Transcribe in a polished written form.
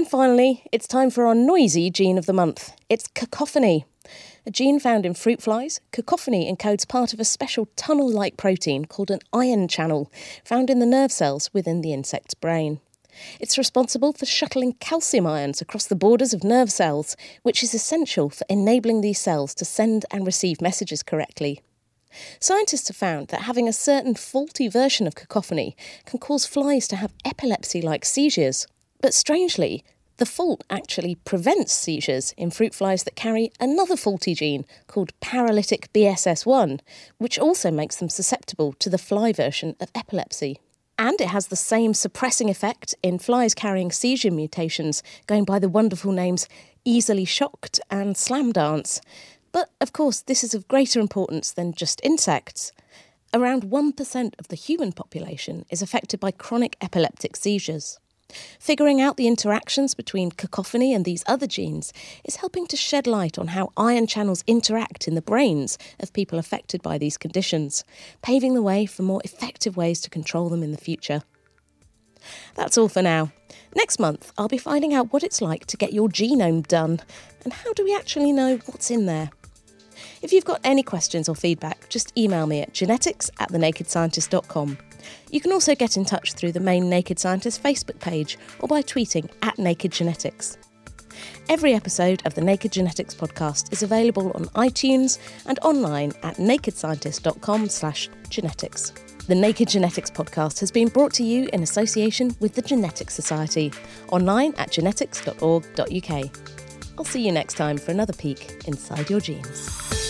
And finally, it's time for our noisy gene of the month. It's cacophony. A gene found in fruit flies, cacophony encodes part of a special tunnel-like protein called an ion channel, found in the nerve cells within the insect's brain. It's responsible for shuttling calcium ions across the borders of nerve cells, which is essential for enabling these cells to send and receive messages correctly. Scientists have found that having a certain faulty version of cacophony can cause flies to have epilepsy-like seizures. But strangely, the fault actually prevents seizures in fruit flies that carry another faulty gene called paralytic BSS1, which also makes them susceptible to the fly version of epilepsy. And it has the same suppressing effect in flies carrying seizure mutations, going by the wonderful names easily shocked and slam dance. But, of course, this is of greater importance than just insects. Around 1% of the human population is affected by chronic epileptic seizures. Figuring out the interactions between cacophony and these other genes is helping to shed light on how ion channels interact in the brains of people affected by these conditions, paving the way for more effective ways to control them in the future. That's all for now. Next month, I'll be finding out what it's like to get your genome done, and how do we actually know what's in there. If you've got any questions or feedback, just email me at genetics@thenakedscientist.com. You can also get in touch through the main Naked Scientist Facebook page or by tweeting @NakedGenetics. Every episode of the Naked Genetics podcast is available on iTunes and online at nakedscientist.com/genetics. The Naked Genetics podcast has been brought to you in association with the Genetics Society, online at genetics.org.uk. I'll see you next time for another peek inside your genes.